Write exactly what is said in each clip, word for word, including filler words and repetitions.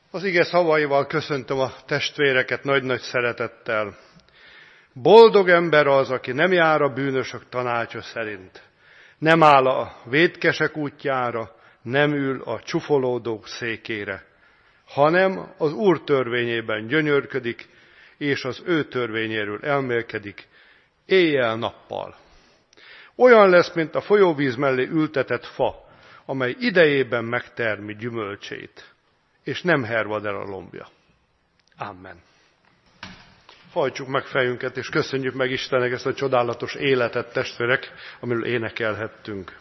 Az ige szavaival köszöntöm a testvéreket nagy-nagy szeretettel. Boldog ember az, aki nem jár a bűnösök tanácsa szerint, nem áll a vétkesek útjára, nem ül a csufolódók székére, hanem az Úr törvényében gyönyörködik, és az ő törvényéről elmélkedik éjjel-nappal. Olyan lesz, mint a folyóvíz mellé ültetett fa, amely idejében megtermi gyümölcsét, és nem hervad el a lombja. Amen. Hajtsuk meg fejünket, és köszönjük meg Istennek ezt a csodálatos életet, testvérek, amiről énekelhettünk.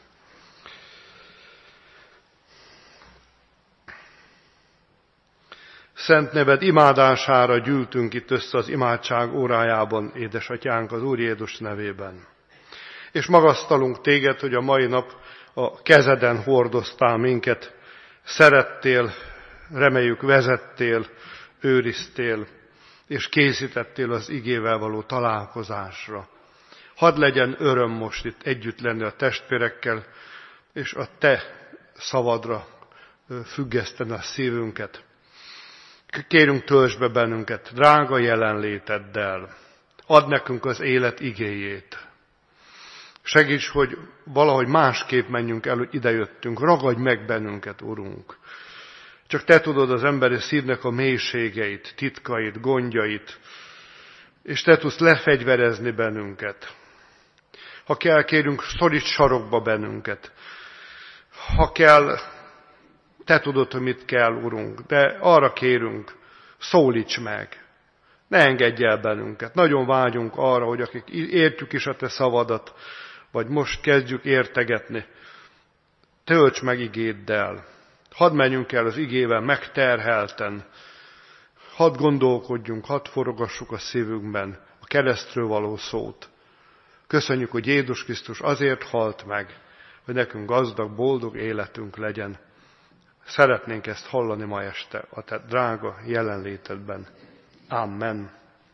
Szent neved imádására gyűltünk itt össze az imádság órájában, édesatyánk, az Úr Jézus nevében. És magasztalunk téged, hogy a mai nap a kezeden hordoztál minket, szerettél, reméljük vezettél, őriztél, és készítettél az igével való találkozásra. Hadd legyen öröm most itt együtt lenni a testvérekkel, és a te szavadra függeszteni a szívünket. Kérünk, töltsd be bennünket drága jelenléteddel. Add nekünk az élet igéjét. Segíts, hogy valahogy másképp menjünk el, hogy idejöttünk. Ragadj meg bennünket, Urunk. Csak te tudod az emberi szívnek a mélységeit, titkait, gondjait, és te tudsz lefegyverezni bennünket. Ha kell, kérünk, szoríts sarokba bennünket. Ha kell, te tudod, hogy mit kell, Urunk, de arra kérünk, szólíts meg. Ne engedj el bennünket. Nagyon vágyunk arra, hogy akik értjük is a te szavadat, vagy most kezdjük értegetni, tölts meg igéddel. Hadd menjünk el az igével megterhelten, hadd gondolkodjunk, hadd forogassuk a szívünkben a keresztről való szót. Köszönjük, hogy Jézus Krisztus azért halt meg, hogy nekünk gazdag, boldog életünk legyen. Szeretnénk ezt hallani ma este a te drága jelenlétedben. Amen.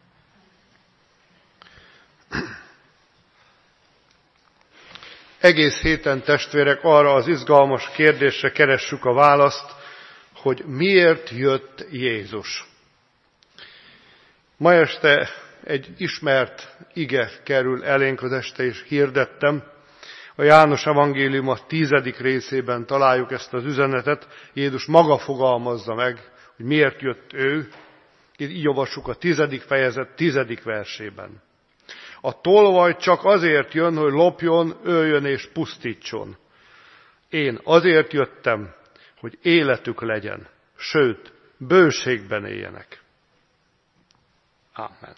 Egész héten, testvérek, arra az izgalmas kérdésre keressük a választ, hogy miért jött Jézus. Ma este egy ismert ige kerül elénk, az este is hirdettem. A János evangélium a tízedik részében találjuk ezt az üzenetet. Jézus maga fogalmazza meg, hogy miért jött ő. Itt így olvassuk a tizedik fejezet tizedik versében. A tolvaj csak azért jön, hogy lopjon, öljön és pusztítson. Én azért jöttem, hogy életük legyen, sőt, bőségben éljenek. Amen.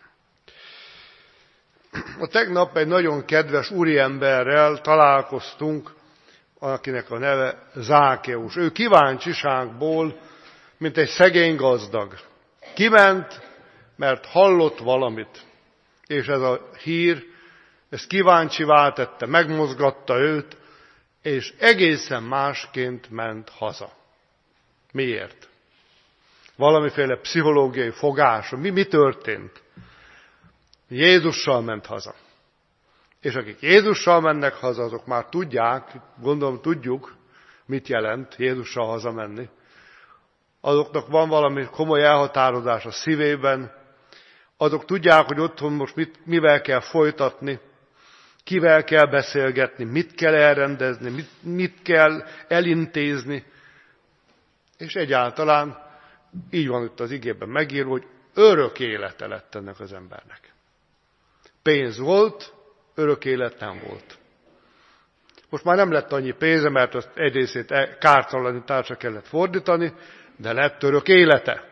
A tegnap egy nagyon kedves úriemberrel találkoztunk, akinek a neve Zákeus. Ő kíváncsiságból, mint egy szegény gazdag, kiment, mert hallott valamit. És ez a hír, ez kíváncsivá tette, megmozgatta őt, és egészen másként ment haza. Miért? Valamiféle pszichológiai fogása. Mi, mi történt? Jézussal ment haza. És akik Jézussal mennek haza, azok már tudják, gondolom tudjuk, mit jelent Jézussal hazamenni. Azoknak van valami komoly elhatározás a szívében, azok tudják, hogy otthon most mit, mivel kell folytatni, kivel kell beszélgetni, mit kell elrendezni, mit, mit kell elintézni. És egyáltalán így van itt az igében megírva, hogy örök élete lett ennek az embernek. Pénz volt, örök élet nem volt. Most már nem lett annyi pénze, mert azt egy részét kártalanításra kellett fordítani, de lett örök élete.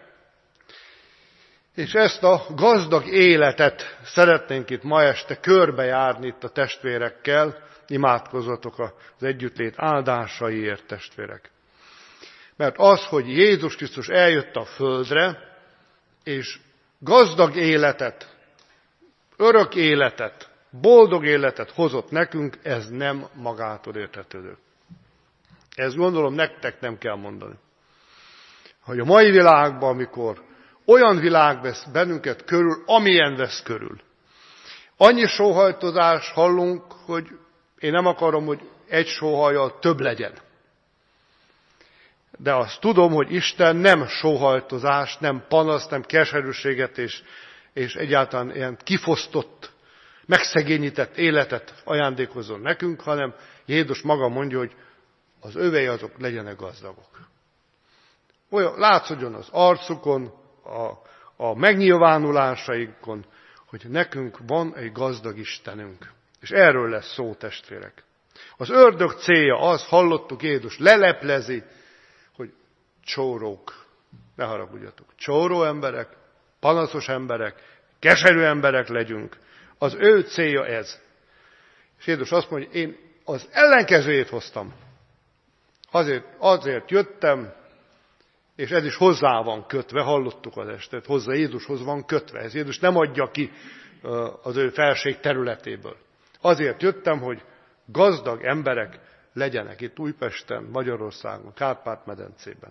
És ezt a gazdag életet szeretnénk itt ma este körbejárni itt a testvérekkel, imádkozzatok az együttlét áldásaiért, testvérek. Mert az, hogy Jézus Krisztus eljött a földre, és gazdag életet, örök életet, boldog életet hozott nekünk, ez nem magától értetődő. Ezt gondolom nektek nem kell mondani. Hogy a mai világban, amikor olyan világ vesz bennünket körül, amilyen vesz körül. Annyi sóhajtozást hallunk, hogy én nem akarom, hogy egy sóhajjal több legyen. de azt tudom, hogy Isten nem sóhajtozást, nem panaszt, nem keserűséget és, és egyáltalán ilyen kifosztott, megszegényített életet ajándékozzon nekünk, hanem Jézus maga mondja, hogy az övei azok legyenek gazdagok. Olyan látszódjon az arcukon, a, a megnyilvánulásaikon, hogy nekünk van egy gazdag Istenünk. És erről lesz szó, testvérek. Az ördög célja az, hallottuk, Jézus leleplezi, hogy csórók, ne haragudjatok, csóró emberek, panaszos emberek, keserű emberek legyünk. Az ő célja ez. És Jézus azt mondja, hogy én az ellenkezőjét hoztam. Azért, azért jöttem, és ez is hozzá van kötve, hallottuk az estet, hozzá Jézushoz van kötve. Ez Jézus nem adja ki az ő felség területéből. Azért jöttem, hogy gazdag emberek legyenek itt Újpesten, Magyarországon, Kárpát-medencében.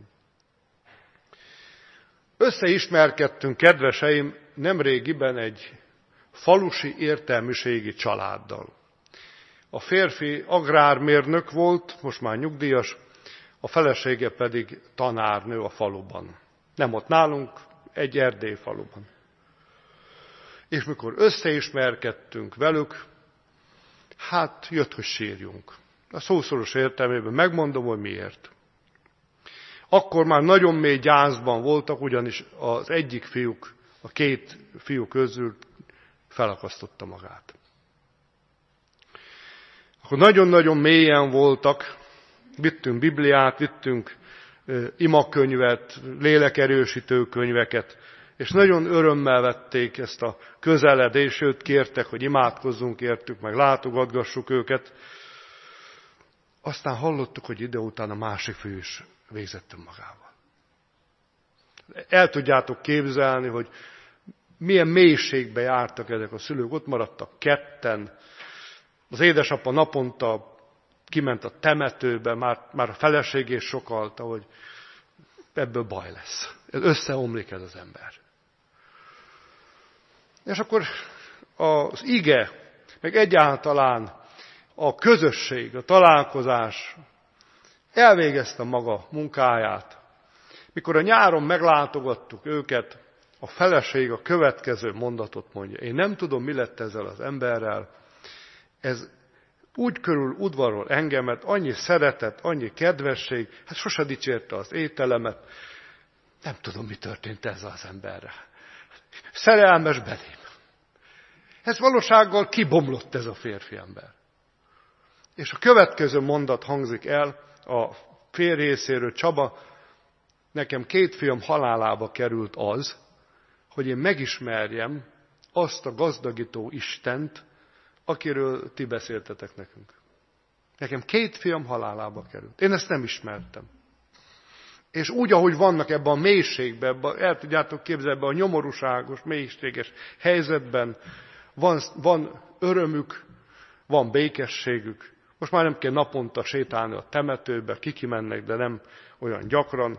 Összeismerkedtünk, kedveseim, nemrégiben egy falusi értelmiségi családdal. A férfi agrármérnök volt, most már nyugdíjas, a felesége pedig tanárnő a faluban. Nem ott nálunk, egy erdélyi faluban. És mikor összeismerkedtünk velük, hát jött, hogy sírjunk. A szószoros értelmében megmondom, hogy miért. Akkor már nagyon mély gyászban voltak, ugyanis az egyik fiúk, a két fiú közül felakasztotta magát. Akkor nagyon-nagyon mélyen voltak, vittünk Bibliát, vittünk imakönyvet, lélekerősítő könyveket, és nagyon örömmel vették ezt a közeledést, sőt kértek, hogy imádkozzunk értük, meg látogatgassuk őket. Aztán hallottuk, hogy ide után a másik fiú is végzett magával. El tudjátok képzelni, hogy milyen mélységbe jártak ezek a szülők, ott maradtak ketten. Az édesapa naponta kiment a temetőbe, már, már a feleség is sokalta, hogy ebből baj lesz. Ez összeomlik ez az ember. És akkor az ige, meg egyáltalán a közösség, a találkozás elvégezte maga munkáját. Mikor a nyáron meglátogattuk őket, a feleség a következő mondatot mondja. Én nem tudom, mi lett ezzel az emberrel. Ez úgy körül udvarol engemet, annyi szeretet, annyi kedvesség, hát sose dicsérte az ételemet. Nem tudom, mi történt ezzel az emberrel. Szerelmes belém. Ez valósággal kibomlott ez a férfi ember. És a következő mondat hangzik el a férj részéről: Csaba, nekem két fiam halálába került az, hogy én megismerjem azt a gazdagító Istent, akiről ti beszéltetek nekünk. Nekem két fiam halálába került. Én ezt nem ismertem. És úgy, ahogy vannak ebben a mélységben, ebben, el tudjátok képzelni, ebben a nyomorúságos, mélységes helyzetben, van, van örömük, van békességük. Most már nem kell naponta sétálni a temetőbe, kiki mennek, de nem olyan gyakran.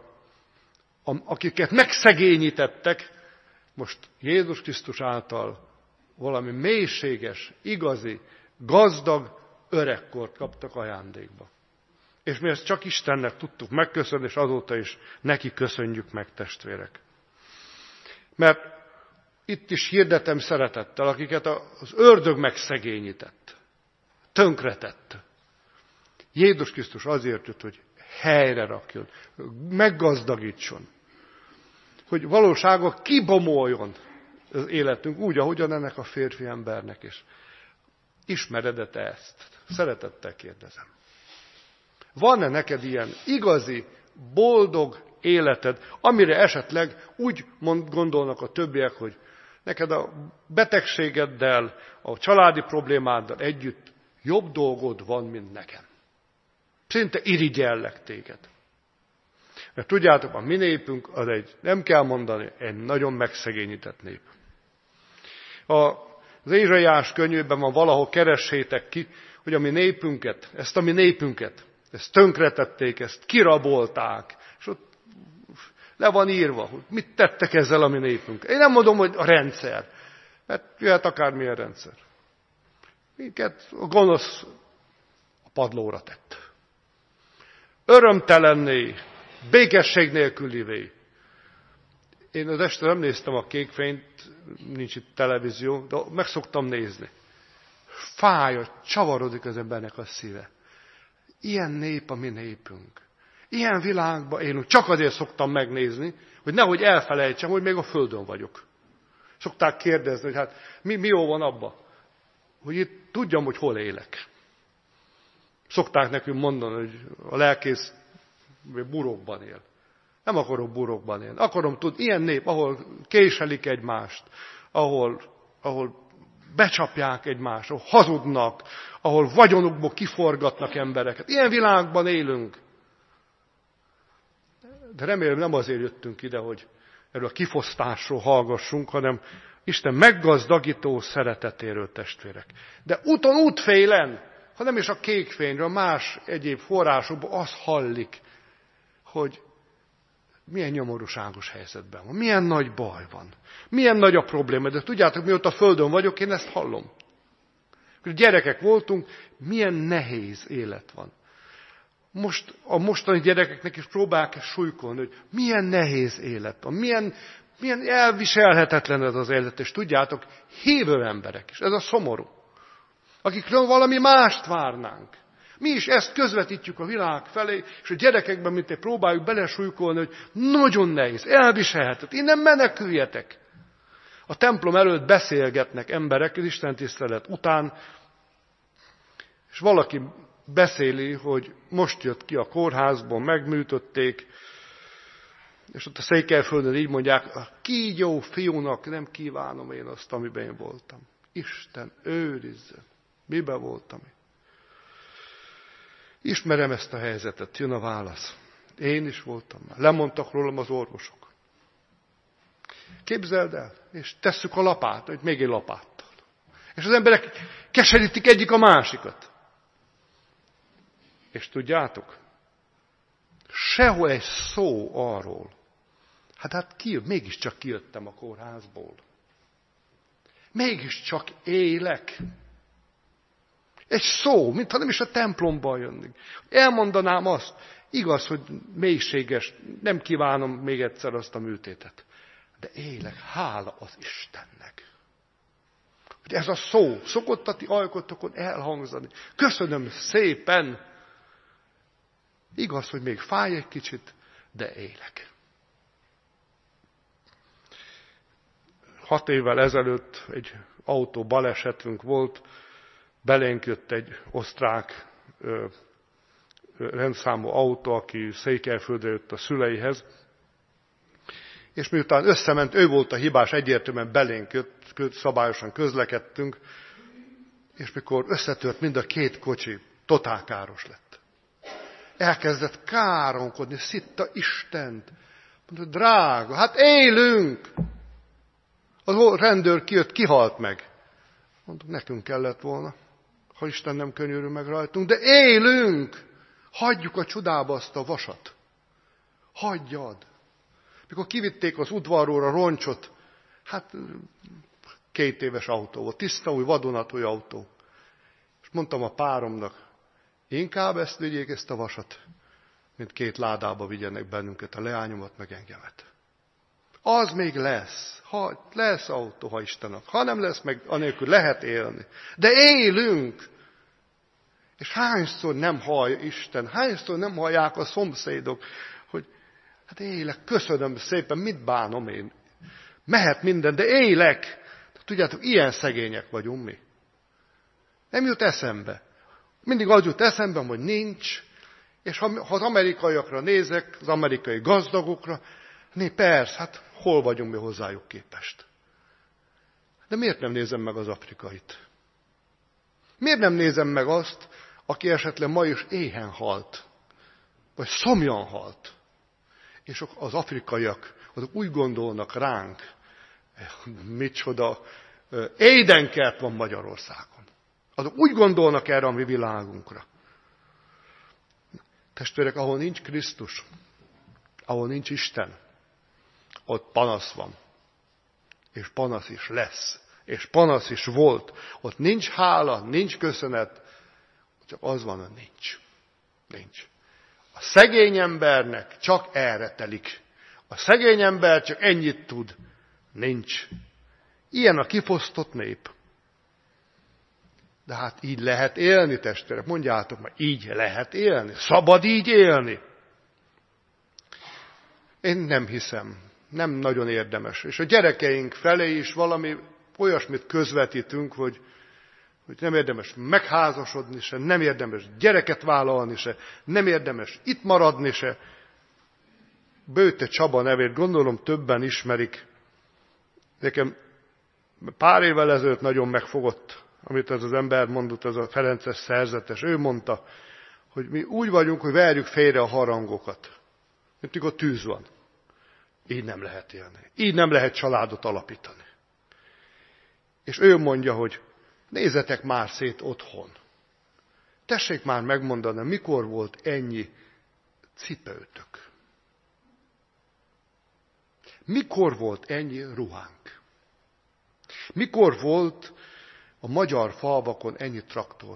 Akiket megszegényítettek, most Jézus Krisztus által valami mélységes, igazi, gazdag öregkort kaptak ajándékba. És mi ezt csak Istennek tudtuk megköszönni, és azóta is neki köszönjük meg, testvérek. Mert itt is hirdetem szeretettel, akiket az ördög megszegényített, tönkretett. Jézus Krisztus azért jött, hogy helyre rakjon, meggazdagítson, hogy valóságban kibomoljon az életünk úgy, ahogyan ennek a férfi embernek is. Ismered-e te ezt? Szeretettel kérdezem. Van-e neked ilyen igazi, boldog életed, amire esetleg úgy mond, gondolnak a többiek, hogy neked a betegségeddel, a családi problémáddal együtt jobb dolgod van, mint nekem. Szinte irigyellek téged. Mert tudjátok, a mi népünk az egy, nem kell mondani, egy nagyon megszegényített nép. Az Ézsaiás könyvében van, valahol keressétek ki, hogy a mi népünket, ezt a mi népünket, ezt tönkretették, ezt kirabolták, és ott le van írva, hogy mit tettek ezzel a mi népünk. Én nem mondom, hogy a rendszer, mert jöhet akármilyen rendszer. Minket a gonosz a padlóra tett. Örömtelenné, békesség nélkülivé. Én az este nem néztem a Kékfényt, nincs itt televízió, de meg szoktam nézni. Fáj, csavarodik az embernek a szíve. Ilyen nép a mi népünk. Ilyen világban élünk. Csak azért szoktam megnézni, hogy nehogy elfelejtsem, hogy még a földön vagyok. Szokták kérdezni, hogy hát mi, mi jó van abba, hogy itt tudjam, hogy hol élek. Szokták nekünk mondani, hogy a lelkész burokban él. Nem akarok burokban élni. Akarom tudni, ilyen nép, ahol késelik egymást, ahol, ahol becsapják egymást, ahol hazudnak, ahol vagyonukból kiforgatnak embereket. Ilyen világban élünk. De remélem nem azért jöttünk ide, hogy erről a kifosztásról hallgassunk, hanem Isten meggazdagító szeretetéről, testvérek. De úton útfélen, ha nem is a Kékfényről, más egyéb forrásokból az hallik, hogy milyen nyomorúságos helyzetben van, milyen nagy baj van, milyen nagy a probléma. De tudjátok, mióta a földön vagyok, én ezt hallom. Hogy gyerekek voltunk, milyen nehéz élet van. Most a mostani gyerekeknek is próbálják súlykolni, hogy milyen nehéz élet van, milyen, milyen elviselhetetlen ez az élet. És tudjátok, hívő emberek is, ez a szomorú, akikről valami mást várnánk. Mi is ezt közvetítjük a világ felé, és a gyerekekben, mint egy próbáljuk belesúlykolni, hogy nagyon nehéz, elviselhetetlen, innen meneküljetek. A templom előtt beszélgetnek emberek az istentisztelet után, és valaki beszéli, hogy most jött ki a kórházból, megműtötték, és ott a Székelyföldön így mondják, a kígyó fiúnak nem kívánom én azt, amiben én voltam. Isten őrizzen, miben voltam én? Ismerem ezt a helyzetet, jön a válasz. Én is voltam már. Lemondtak rólam az orvosok. Képzeld el, és tesszük a lapát, hogy még egy lapáttal. És az emberek keserítik egyik a másikat. És tudjátok, sehol egy szó arról, hát, hát ki, mégiscsak kijöttem a kórházból. Mégiscsak élek. Egy szó, mintha nem is a templomban jönnék. Elmondanám azt, igaz, hogy mélységes, nem kívánom még egyszer azt a műtétet. De élek, hála az Istennek. Hogy ez a szó szokott a ti ajkotokon elhangzani. Köszönöm szépen. Igaz, hogy még fáj egy kicsit, de élek. Hat évvel ezelőtt egy autó balesetünk volt, belénk jött egy osztrák ö, ö, rendszámú autó, aki Székelyföldre jött a szüleihez, és miután összement, ő volt a hibás, egyértelműen belénk jött, szabályosan közlekedtünk, és mikor összetört mind a két kocsi, totál káros lett. Elkezdett káromkodni, szitta Istent. Mondta, drága, hát élünk! A rendőr kijött, kihalt meg. Mondtuk, nekünk kellett volna, ha Isten nem könyörül meg rajtunk, de élünk! Hagyjuk a csodába azt a vasat. Hagyjad! Mikor kivitték az udvarról a roncsot, hát két éves autó volt, tiszta új, vadonatúj autó. És mondtam a páromnak, inkább ezt vigyék, ezt a vasat, mint két ládába vigyenek bennünket, a leányomat, meg engemet. Az még lesz, ha lesz autó, ha Istennek. Ha nem lesz, meg anélkül lehet élni. De élünk! És hányszor nem hallja Isten, hányszor nem hallják a szomszédok, hogy hát élek, köszönöm szépen, mit bánom én. Mehet minden, de élek. Tudjátok, ilyen szegények vagyunk mi. Nem jut eszembe. Mindig az jut eszembe, hogy nincs, és ha, ha az amerikaiakra nézek, az amerikai gazdagokra, né, persze, hát hol vagyunk mi hozzájuk képest. De miért nem nézem meg az afrikait? Miért nem nézem meg azt, aki esetleg ma is éhen halt, vagy szomjan halt, és az afrikaiak azok úgy gondolnak ránk, micsoda édenkert van Magyarországon. Azok úgy gondolnak erre a mi világunkra. Testvérek, ahol nincs Krisztus, ahol nincs Isten, ott panasz van. És panasz is lesz. És panasz is volt. Ott nincs hála, nincs köszönet, csak az van, hogy nincs. Nincs. A szegény embernek csak erre telik. A szegény ember csak ennyit tud. Nincs. Ilyen a kifosztott nép. De hát így lehet élni, testvérek. Mondjátok már, így lehet élni. Szabad így élni. Én nem hiszem. Nem nagyon érdemes. És a gyerekeink felé is valami olyasmit közvetítünk, hogy, hogy nem érdemes megházasodni se, nem érdemes gyereket vállalni se, nem érdemes itt maradni se. Bőte Csaba nevét gondolom többen ismerik. Nekem pár évvel ezelőtt nagyon megfogott, amit ez az ember mondott, ez a ferences szerzetes. Ő mondta, hogy mi úgy vagyunk, hogy verjük félre a harangokat, mint mikor tűz van. Így nem lehet élni. Így nem lehet családot alapítani. És ő mondja, hogy nézzetek már szét otthon. Tessék már megmondani, mikor volt ennyi cipőtök. Mikor volt ennyi ruhánk? Mikor volt a magyar falvakon ennyi traktor?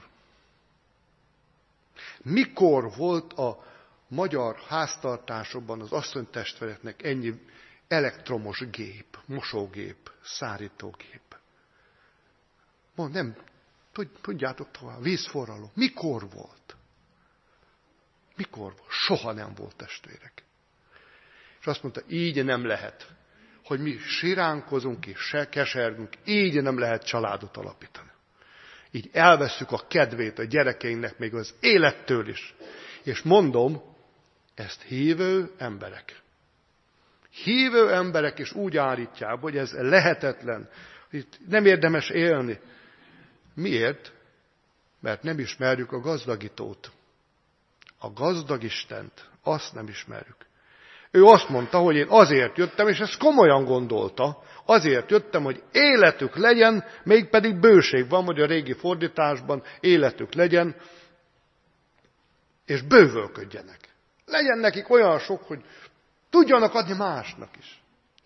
Mikor volt a magyar háztartásokban az asszonytestvéreknek ennyi elektromos gép, mosógép, szárítógép? Mond, nem, tudjátok tovább, vízforraló. Mikor volt? Mikor volt? Soha nem volt, testvérek. És azt mondta, így nem lehet, hogy mi siránkozunk és se kesergünk, így nem lehet családot alapítani. Így elvesszük a kedvét a gyerekeinknek még az élettől is. És mondom, ezt hívő emberek. Hívő emberek is úgy állítják, hogy ez lehetetlen, itt nem érdemes élni. Miért? Mert nem ismerjük a gazdagítót. A gazdag Istent, azt nem ismerjük. Ő azt mondta, hogy én azért jöttem, és ezt komolyan gondolta, azért jöttem, hogy életük legyen, mégpedig bőség van, hogy a régi fordításban életük legyen, és bővölködjenek. Legyen nekik olyan sok, hogy tudjanak adni másnak is.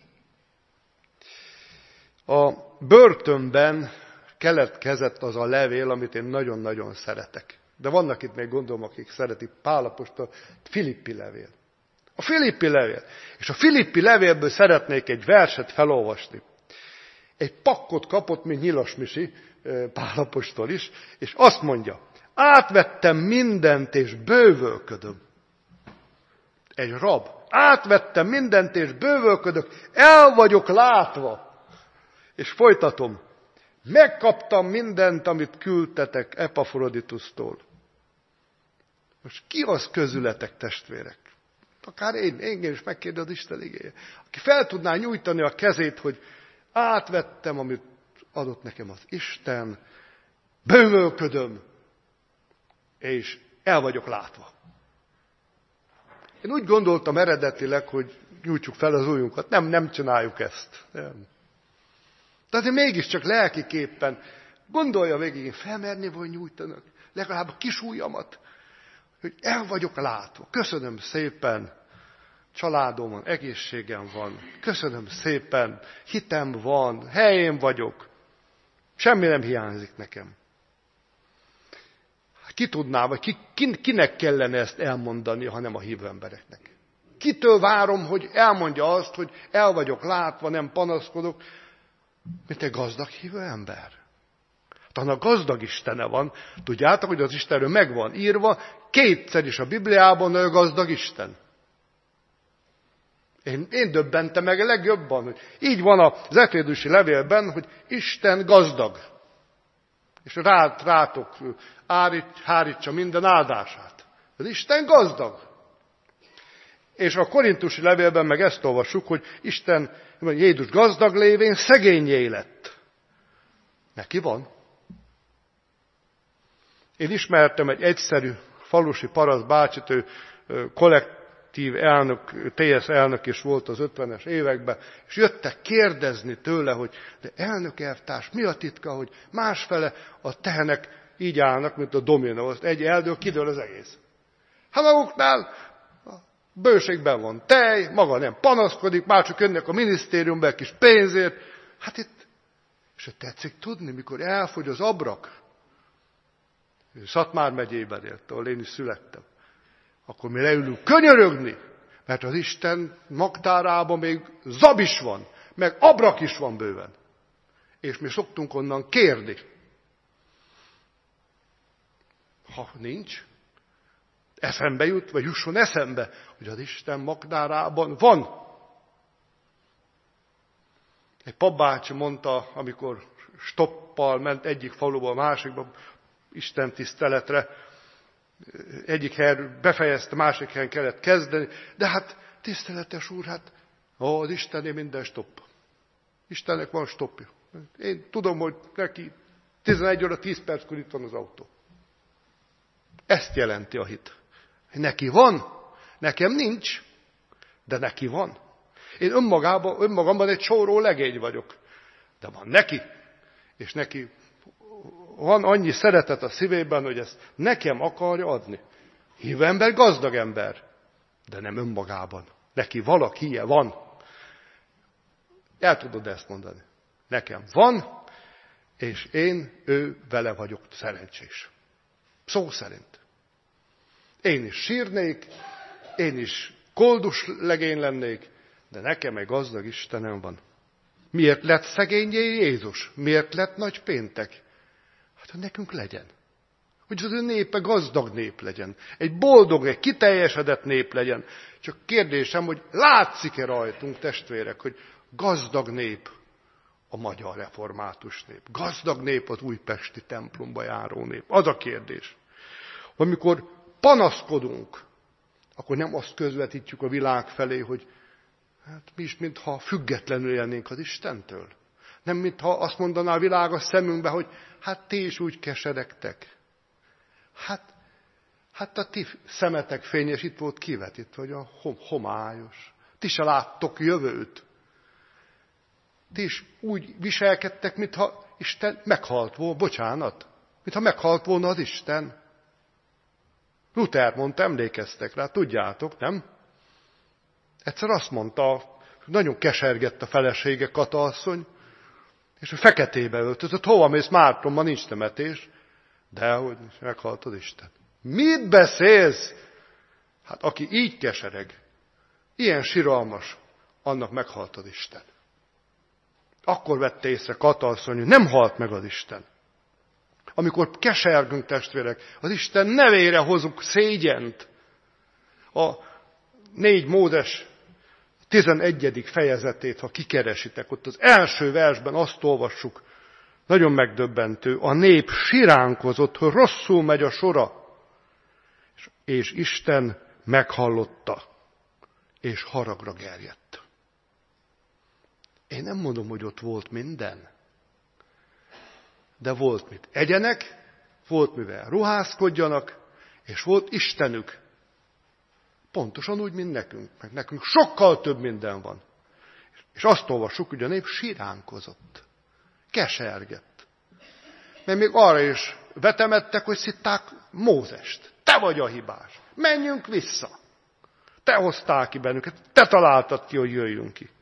A börtönben keletkezett az a levél, amit én nagyon-nagyon szeretek. De vannak itt még gondolom, akik szeretik Pál apostol, Filippi levél. A Filippi levél. És a Filippi levélből szeretnék egy verset felolvasni. Egy pakkot kapott, mint Nyilas Misi, Pál apostol is, és azt mondja, átvettem mindent és bővölködöm. Egy rab. Átvettem mindent és bővölködök, el vagyok látva. És folytatom. Megkaptam mindent, amit küldtetek Epafroditusztól. Most ki az közületek, testvérek? Akár én, én is megkérdez Isten igéje. Aki fel tudná nyújtani a kezét, hogy átvettem, amit adott nekem az Isten, bővölködöm, és el vagyok látva. Én úgy gondoltam eredetileg, hogy nyújtsuk fel az ujjunkat. Nem, nem csináljuk ezt. Nem. De azért mégiscsak lelkiképpen gondolja végig, én felmerné vagy nyújtanak, legalább a kis ujjamat, hogy el vagyok látva. Köszönöm szépen, családom van, egészségem van. Köszönöm szépen, hitem van, helyén vagyok. Semmi nem hiányzik nekem. Ki tudná, vagy ki, kinek kellene ezt elmondani, ha nem a hívő embereknek? Kitől várom, hogy elmondja azt, hogy el vagyok látva, nem panaszkodok, mint egy gazdag hívő ember. Talán a gazdag Istene van. Tudjátok, hogy az Istenről meg van írva, kétszer is a Bibliában ő gazdag Isten. Én, én döbbentem meg a legjobban, hogy így van az Efézusi levélben, hogy Isten gazdag. És rá, rátok árít, hárítsa minden áldását. Az Isten gazdag. És a korintusi levélben meg ezt olvassuk, hogy Isten, Jézus gazdag lévén szegényé lett. Neki van. Én ismertem egy egyszerű falusi paraszt bácsit, ő kollektív elnök, té es elnök is volt az ötvenes években, és jöttek kérdezni tőle, hogy de elnök elvtárs, mi a titka, hogy másfele a tehenek így állnak, mint a dominó, azt egy eldől, kidől az egész. Hát maguknál bőségben van tej, maga nem panaszkodik, már csak jönnek a minisztériumba egy kis pénzért. Hát itt, és tetszik tudni, mikor elfogy az abrak, Szatmár megyében élt, ahol én is születtem. akkor mi leülünk könyörögni, mert az Isten magtárában még zab is van, meg abrak is van bőven. És mi szoktunk onnan kérni. Ha nincs, eszembe jut, vagy jusson eszembe, hogy az Isten magtárában van. Egy papbácsi mondta, amikor stoppal ment egyik faluba a másikba, Isten tiszteletre, egyik helyen befejezte, másik helyen kellett kezdeni, de hát tiszteletes úr, hát ó, az Istenné minden stopp. Istennek van stoppja. Én tudom, hogy neki tizenegy óra tíz perckor itt van az autó. Ezt jelenti a hit. Neki van, nekem nincs, de neki van. Én önmagában, önmagamban egy csóró legény vagyok, de van neki, és neki van annyi szeretet a szívében, hogy ezt nekem akarja adni. Hívő ember, gazdag ember, de nem önmagában. Neki valakije van. El tudod ezt mondani. Nekem van, és én, ő vele vagyok szerencsés. Szó szerint. Én is sírnék, én is koldus legény lennék, de nekem egy gazdag Istenem van. Miért lett szegényé Jézus? Miért lett nagy péntek? Hát, hogy nekünk legyen. Hogy az ő népe gazdag nép legyen. Egy boldog, egy kiteljesedett nép legyen. Csak kérdésem, hogy látszik-e rajtunk, testvérek, hogy gazdag nép a magyar református nép. Gazdag nép az újpesti templomba járó nép. Az a kérdés. Amikor panaszkodunk, akkor nem azt közvetítjük a világ felé, hogy hát mi is, mintha függetlenül élnénk az Istentől. Nem, mintha azt mondaná a világ a szemünkbe, hogy hát ti is úgy keseregtek. Hát, hát a ti szemetek fényes itt volt kivetítve, hogy a homályos. Ti se láttok jövőt. Ti is úgy viselkedtek, mintha Isten meghalt volna, bocsánat, mintha meghalt volna az Isten. Luther mondta, emlékeztek rá, tudjátok, nem? Egyszer azt mondta, nagyon kesergett a felesége, Kata asszony, és hogy feketébe öltözött, hova mész, Mártonban nincs temetés, de hogy meghalt az Isten. Mit beszélsz? Hát aki így kesereg, ilyen siralmas, annak meghalt az Isten. Akkor vette észre Kata asszony, hogy nem halt meg az Isten. Amikor kesergünk, testvérek, az Isten nevére hozunk szégyent. A négy Mózes tizenegyedik fejezetét, ha kikeresitek, ott az első versben azt olvassuk, nagyon megdöbbentő, a nép siránkozott, hogy rosszul megy a sora, és Isten meghallotta, és haragra gerjedt. Én nem mondom, hogy ott volt minden, de volt mit egyenek, volt mivel ruházkodjanak, és volt Istenük. Pontosan úgy, mint nekünk, meg nekünk sokkal több minden van. És azt olvassuk, hogy a nép siránkozott, kesergett. Mert még arra is vetemettek, hogy szitták Mózest. Te vagy a hibás. Menjünk vissza. Te hoztál ki bennünket. Te találtad ki, hogy jöjjünk ki.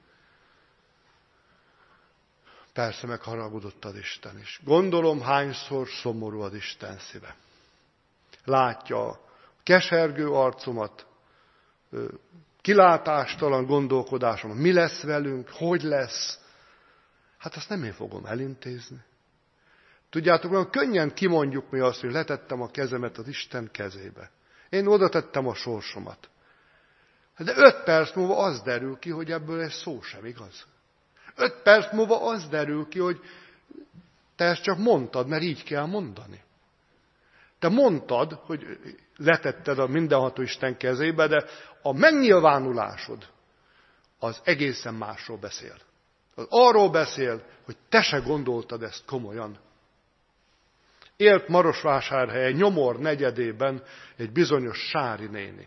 Persze megharagudott az Isten is. Gondolom, hányszor szomorú az Isten szíve. Látja a kesergő arcomat, kilátástalan gondolkodásom, mi lesz velünk, hogy lesz. Hát azt nem én fogom elintézni. Tudjátok, olyan könnyen kimondjuk mi azt, hogy letettem a kezemet az Isten kezébe. Én oda tettem a sorsomat. De öt perc múlva az derül ki, hogy ebből egy szó sem igaz. Öt perc múlva az derül ki, hogy te ezt csak mondtad, mert így kell mondani. Te mondtad, hogy letetted a mindenható Isten kezébe, de a megnyilvánulásod az egészen másról beszél. Az arról beszél, hogy te se gondoltad ezt komolyan. Élt Marosvásárhelyen, Nyomor negyedében egy bizonyos Sári néni.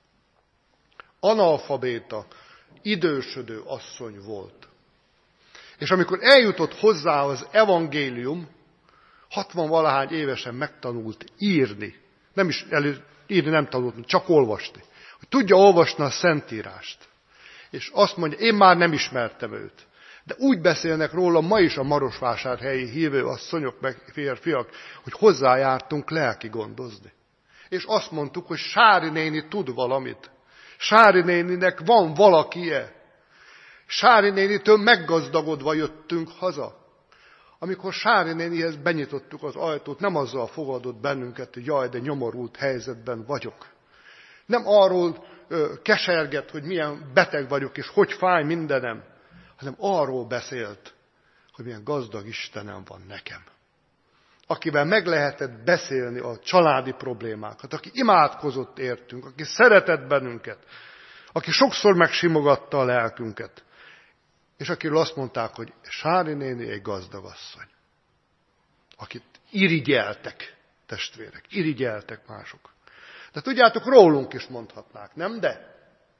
Analfabéta, idősödő asszony volt. És amikor eljutott hozzá az evangélium, hatvan-valahány évesen megtanult írni. Nem is elő, írni nem tanult, csak olvasni. Hogy tudja olvasni a Szentírást. És azt mondja, én már nem ismertem őt. De úgy beszélnek róla ma is a marosvásárhelyi hívő asszonyok meg férfiak, hogy hozzájártunk lelki gondozni. és azt mondtuk, hogy Sári néni tud valamit. Sári néninek van valakie. Sári nénitől meggazdagodva jöttünk haza. Amikor Sári nénihez benyitottuk az ajtót, nem azzal fogadott bennünket, hogy jaj, de nyomorult helyzetben vagyok. Nem arról ö, keserget, hogy milyen beteg vagyok, és hogy fáj mindenem, hanem arról beszélt, hogy milyen gazdag Istenem van nekem. Akivel meg lehetett beszélni a családi problémákat, aki imádkozott értünk, aki szeretett bennünket, aki sokszor megsimogatta a lelkünket, és akiről azt mondták, hogy Sári néni egy gazdag asszony, akit irigyeltek testvérek, irigyeltek mások. De tudjátok, rólunk is mondhatnák, nem de?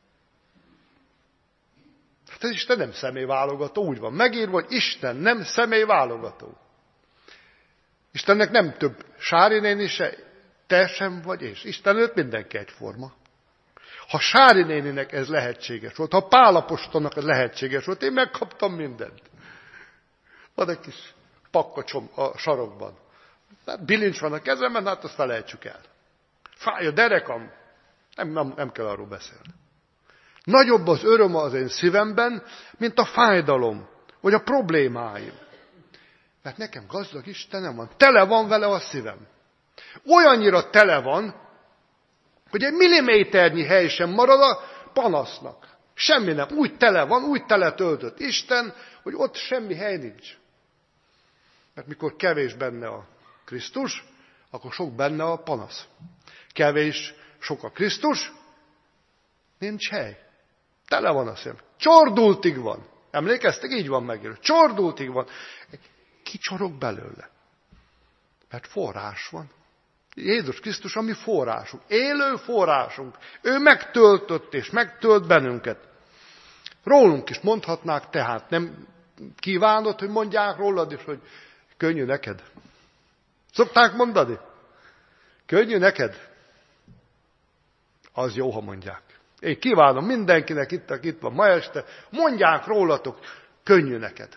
Hát ez Isten nem személyválogató, úgy van megírva, hogy Isten nem személyválogató. Istennek nem több Sári néni se, te sem vagy, és Isten előtt mindenki egyforma. Ha Sári néninek ez lehetséges volt, ha Pál apostolnak ez lehetséges volt, én megkaptam mindent. Van egy kis pakkacsom a sarokban. Hát bilincs van a kezemben, hát azt felejtsük el. Fáj a derekam, nem, nem, nem kell arról beszélni. Nagyobb az öröm az én szívemben, mint a fájdalom, vagy a problémáim. Mert nekem gazdag Istenem van, tele van vele a szívem. Olyannyira tele van, hogy egy milliméternyi hely sem marad a panasznak. Semmi nem. Úgy tele van, úgy tele töltött Isten, hogy ott semmi hely nincs. Mert mikor kevés benne a Krisztus, akkor sok benne a panasz. Kevés, sok a Krisztus, nincs hely. Tele van a szem. Csordultig van. Emlékeztek? Így van megírva. Csordultig van. Kicsorog belőle. Mert forrás van. Jézus Krisztus a mi forrásunk. Élő forrásunk. Ő megtöltött és megtölt bennünket. Rólunk is mondhatnák, tehát nem kívánod, hogy mondják rólad is, hogy könnyű neked. Szokták mondani? Könnyű neked? Az jó, ha mondják. Én kívánom mindenkinek itt, aki itt van ma este, mondják rólatok, könnyű neked.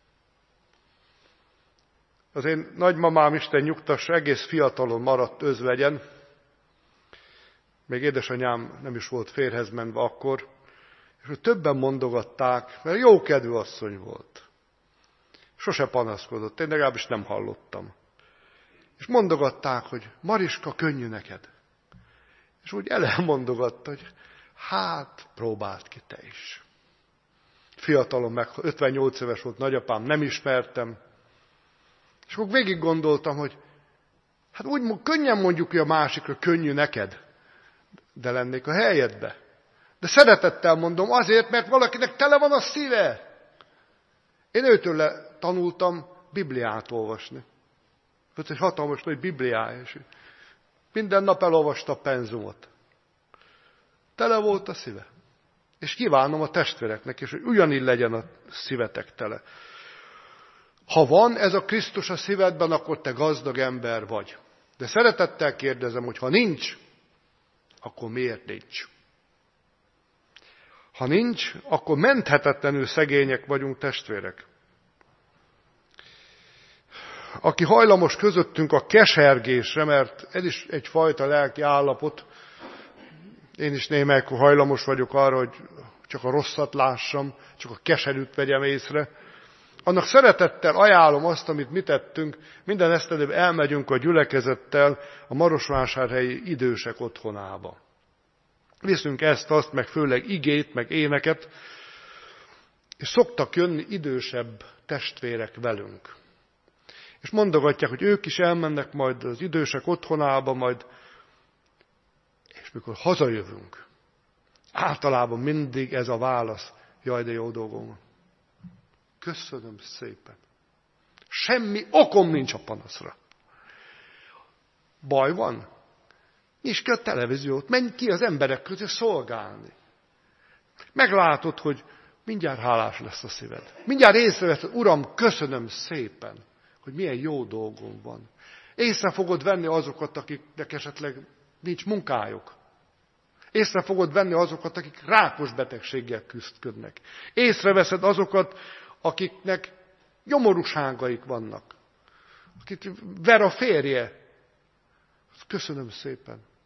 Az én nagymamám, Isten nyugtassa, egész fiatalon maradt özvegyen. Még édesanyám nem is volt férjhez menve akkor. És hogy többen mondogatták, mert jókedvű asszony volt. Sose panaszkodott, én legalábbis nem hallottam. És mondogatták, hogy Mariska, könnyű neked. És úgy elmondogatta, hogy hát, próbáld ki te is. Fiatalon meg, ötvennyolc éves volt nagyapám, nem ismertem. És akkor végig gondoltam, hogy hát úgy könnyen mondjuk, hogy a másikra könnyű neked, de lennék a helyedbe. De szeretettel mondom azért, mert valakinek tele van a szíve. Én őtől tanultam Bibliát olvasni. Volt egy hatalmas nagy Bibliája, és minden nap elolvasta a penzumot. Tele volt a szíve. És kívánom a testvéreknek is, hogy ugyanígy legyen a szívetek tele. Ha van ez a Krisztus a szívedben, akkor te gazdag ember vagy. De szeretettel kérdezem, hogy ha nincs, akkor miért nincs? Ha nincs, akkor menthetetlenül szegények vagyunk, testvérek. Aki hajlamos közöttünk a kesergésre, mert ez is egyfajta lelki állapot, én is némelyik hajlamos vagyok arra, hogy csak a rosszat lássam, csak a keserűt vegyem észre. Annak szeretettel ajánlom azt, amit mi tettünk, minden esztendőbb elmegyünk a gyülekezettel a marosvásárhelyi idősek otthonába. Viszünk ezt, azt, meg főleg igét, meg éneket, és szoktak jönni idősebb testvérek velünk. És mondogatják, hogy ők is elmennek majd az idősek otthonába, majd, és mikor hazajövünk, általában mindig ez a válasz, jaj, de jó dolgom van. Köszönöm szépen. Semmi okom nincs a panaszra. Baj van? Nyisd ki a televíziót, menj ki az emberek közé szolgálni. Meglátod, hogy mindjárt hálás lesz a szíved. Mindjárt észreveszed, Uram, köszönöm szépen, hogy milyen jó dolgom van. Észre fogod venni azokat, akiknek esetleg nincs munkájuk. Észre fogod venni azokat, akik rákos betegséggel küzdködnek. Észreveszed azokat, akiknek nyomorúságaik vannak. Akit ver a férje. Köszönöm szépen.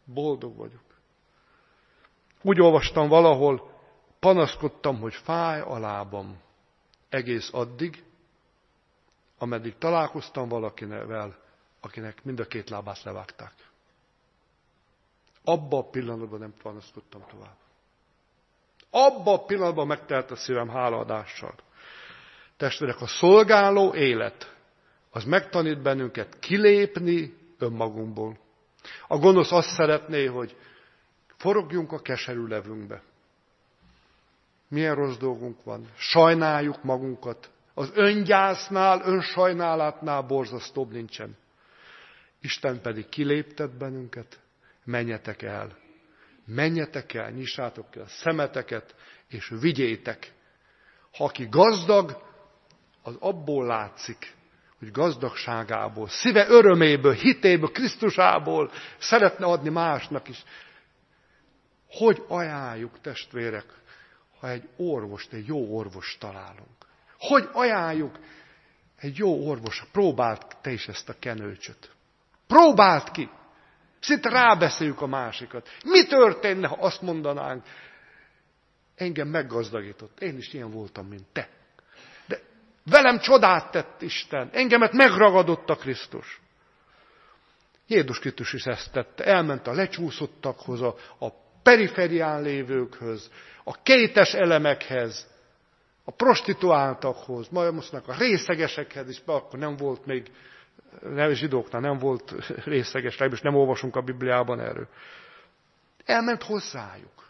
Boldog vagyok. Úgy olvastam valahol, panaszkodtam, hogy fáj a lábam. Egész addig, ameddig találkoztam valakivel, akinek mind a két lábát levágták. Abba a pillanatban nem panaszkodtam tovább. Abba a pillanatban megtelt a szívem hálaadással. Testvérek, a szolgáló élet, az megtanít bennünket kilépni önmagunkból. A gonosz azt szeretné, hogy forogjunk a keserű levünkbe. Milyen rossz dolgunk van. Sajnáljuk magunkat. Az öngyásznál, önsajnálatnál borzasztóbb nincsen. Isten pedig kiléptet bennünket. Menjetek el. Menjetek el, nyissátok ki a szemeteket, és vigyétek. Ha aki gazdag, az abból látszik, hogy gazdagságából, szíve öröméből, hitéből, Krisztusából szeretne adni másnak is. Hogy ajánljuk, testvérek, ha egy orvost, egy jó orvost találunk? Hogy ajánljuk egy jó orvos? Próbáld te is ezt a kenőcsöt. Próbáld ki! Szinte rábeszéljük a másikat. Mi történne, ha azt mondanánk, engem meggazdagított. Én is ilyen voltam, mint te. De velem csodát tett Isten. Engemet megragadott a Krisztus. Jézus Krisztus is ezt tette. Elment a lecsúszottakhoz, a, a periférián lévőkhöz, a kétes elemekhez, a prostituáltakhoz, majd mosznak a részegesekhez is, mert akkor nem volt még, nem, zsidóknál nem volt részeges, és nem olvasunk a Bibliában erről. Elment hozzájuk.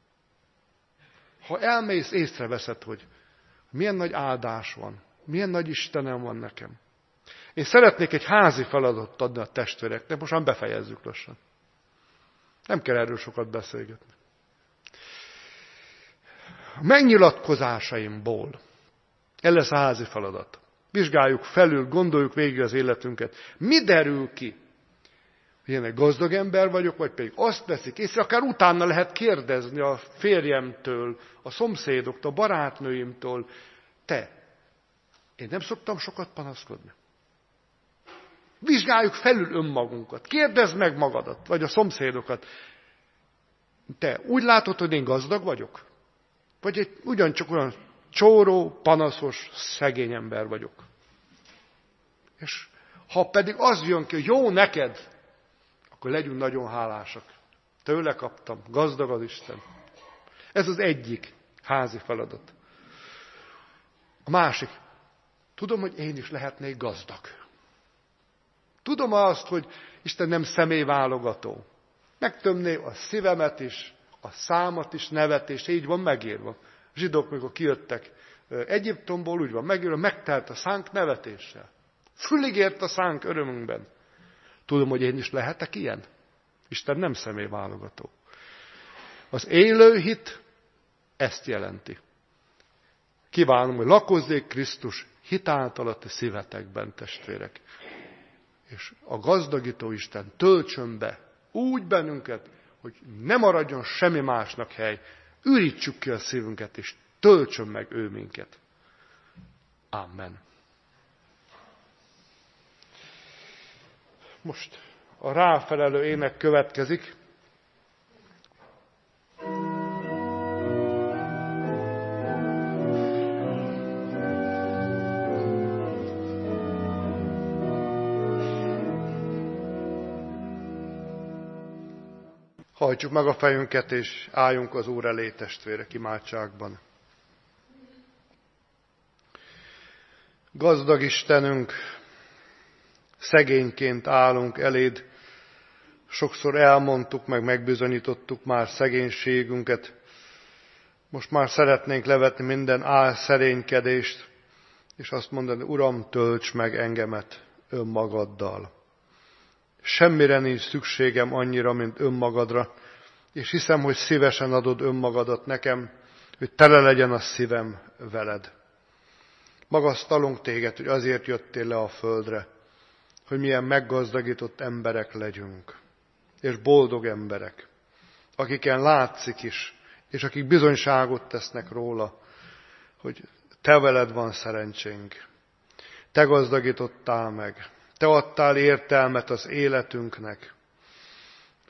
Ha elmész, észreveszed, hogy milyen nagy áldás van, milyen nagy Istenem van nekem. Én szeretnék egy házi feladatot adni a testvéreknek, most már befejezzük lassan. Nem kell erről sokat beszélgetni. A megnyilatkozásaimból ez lesz a házi feladat. Vizsgáljuk felül, gondoljuk végig az életünket. Mi derül ki? Hogy én egy gazdag ember vagyok, vagy pedig azt veszik észre, akár utána lehet kérdezni a férjemtől, a szomszédoktól, a barátnőimtől. Te, én nem szoktam sokat panaszkodni. Vizsgáljuk felül önmagunkat. Kérdezd meg magadat, vagy a szomszédokat. Te úgy látod, hogy én gazdag vagyok? Vagy egy ugyancsak olyan csóró, panaszos, szegény ember vagyok. És ha pedig az jön ki, hogy jó neked, akkor legyünk nagyon hálásak. Tőle kaptam, gazdag az Isten. Ez az egyik házi feladat. A másik, tudom, hogy én is lehetnék gazdag. Tudom azt, hogy Isten nem személyválogató. Megtömné a szívemet is, a számat is, nevet, és így van megírva. A zsidók, mikor kijöttek Egyiptomból, úgy van megírva, megtelt a szánk nevetéssel. Fülig ért a szánk örömünkben. Tudom, hogy én is lehetek ilyen. Isten nem személyválogató. Az élő hit ezt jelenti. Kívánom, hogy lakozzék Krisztus hitáltal a ti szívetekben, testvérek. És a gazdagító Isten töltsön be úgy bennünket, hogy ne maradjon semmi másnak hely. Ürítsük ki a szívünket, és töltsön meg ő minket. Amen. Most a ráfelelő ének következik. Hajtsuk meg a fejünket, és álljunk az Úr elé, testvérek, imádságban. Gazdag Istenünk, szegényként állunk eléd. Sokszor elmondtuk, meg megbizonyítottuk már szegénységünket. Most már szeretnénk levetni minden álszerénykedést, és azt mondani, Uram, tölts meg engemet önmagaddal. Semmire nincs szükségem annyira, mint önmagadra, és hiszem, hogy szívesen adod önmagadat nekem, hogy tele legyen a szívem veled. Magasztalunk téged, hogy azért jöttél le a földre, hogy milyen meggazdagított emberek legyünk, és boldog emberek, akiken látszik is, és akik bizonyságot tesznek róla, hogy te veled van szerencsénk. Te gazdagítottál meg, te adtál értelmet az életünknek.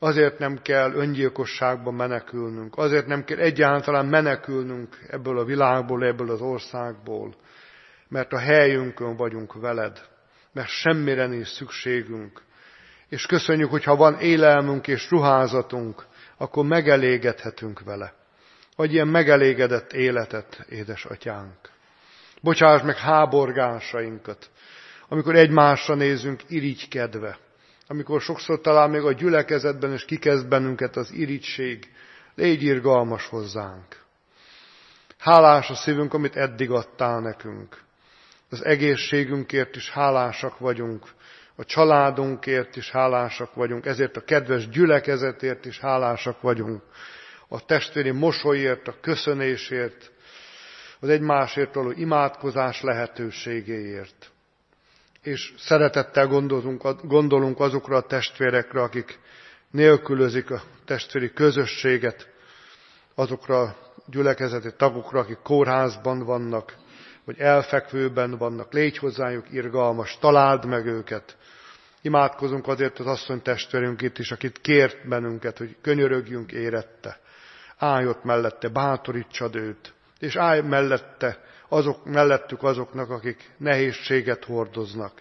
Azért nem kell öngyilkosságba menekülnünk, azért nem kell egyáltalán menekülnünk ebből a világból, ebből az országból, mert a helyünkön vagyunk veled, mert semmire nincs szükségünk. És köszönjük, hogy ha van élelmünk és ruházatunk, akkor megelégedhetünk vele. Adj ilyen megelégedett életet, édesatyánk. Bocsáss meg háborgásainkat, amikor egymásra nézünk irigykedve, amikor sokszor talán még a gyülekezetben is kikezd bennünket az irigység, légy irgalmas hozzánk. Hálás a szívünk, amit eddig adtál nekünk. Az egészségünkért is hálásak vagyunk, a családunkért is hálásak vagyunk, ezért a kedves gyülekezetért is hálásak vagyunk, a testvéri mosolyért, a köszönésért, az egymásért való imádkozás lehetőségéért. És szeretettel gondolunk, gondolunk azokra a testvérekre, akik nélkülözik a testvéri közösséget, azokra a gyülekezeti tagokra, akik kórházban vannak, vagy elfekvőben vannak. Légy hozzájuk irgalmas, találd meg őket. Imádkozunk azért az asszony testvérünk itt is, akit kért bennünket, hogy könyörögjünk érette. Állj ott mellette, bátorítsad őt, és állj mellette, azok, mellettük azoknak, akik nehézséget hordoznak.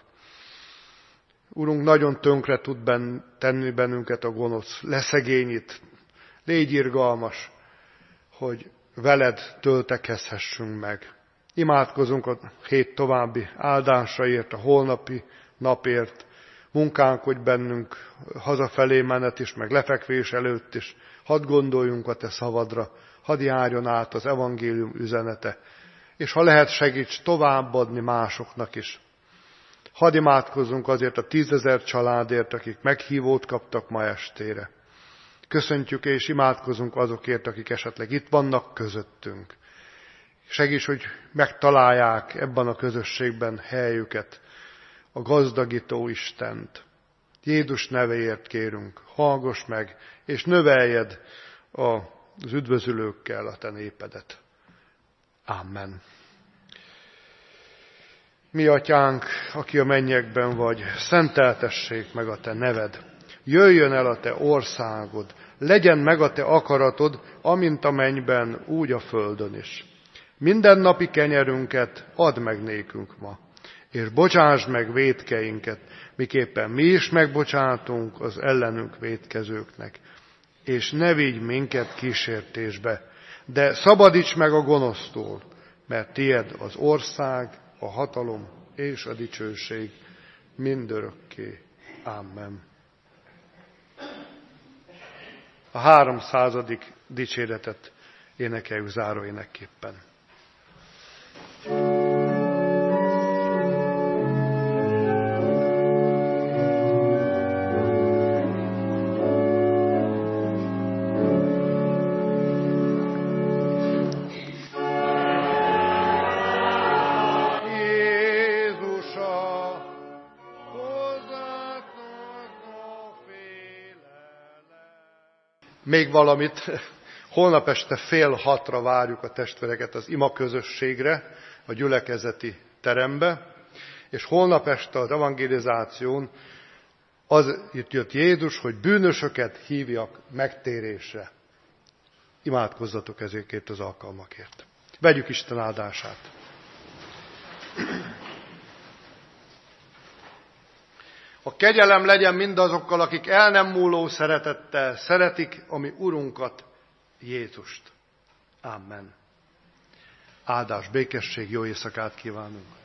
Urunk, nagyon tönkre tud ben, tenni bennünket a gonosz, leszegényít. Légy irgalmas, hogy veled töltekezhessünk meg. Imádkozunk a hét további áldásaért, a holnapi napért. Munkálkodj bennünk hazafelé menet is, meg lefekvés előtt is. Hadd gondoljunk a te szavadra, hadd járjon át az evangélium üzenete, és ha lehet, segíts továbbadni másoknak is. Hadd imádkozzunk azért a tízezer családért, akik meghívót kaptak ma estére. Köszöntjük és imádkozunk azokért, akik esetleg itt vannak közöttünk. Segíts, hogy megtalálják ebben a közösségben helyüket, a gazdagító Istent. Jézus nevéért kérünk, hallgass meg, és növeljed az üdvözülőkkel a te népedet. Amen. Mi atyánk, aki a mennyekben vagy, szenteltessék meg a te neved. Jöjjön el a te országod, legyen meg a te akaratod, amint a mennyben, úgy a földön is. Mindennapi kenyerünket add meg nékünk ma, és bocsásd meg vétkeinket, miképpen mi is megbocsátunk az ellenünk vétkezőknek. És ne vigy minket kísértésbe, de szabadíts meg a gonosztól, mert tied az ország, a hatalom és a dicsőség mindörökké. Amen. A háromszázadik dicséretet énekeljük záróénekképpen. Még valamit, holnap este fél hatra várjuk a testvéreket az ima közösségre, a gyülekezeti terembe, és holnap este az evangelizáción az itt jött Jézus, hogy bűnösöket hívjak megtérésre. Imádkozzatok ezért az alkalmakért. Vegyük Isten áldását. A kegyelem legyen mindazokkal, akik el nem múló szeretettel szeretik a mi Urunkat, Jézust. Amen. Áldás, békesség, jó éjszakát kívánunk!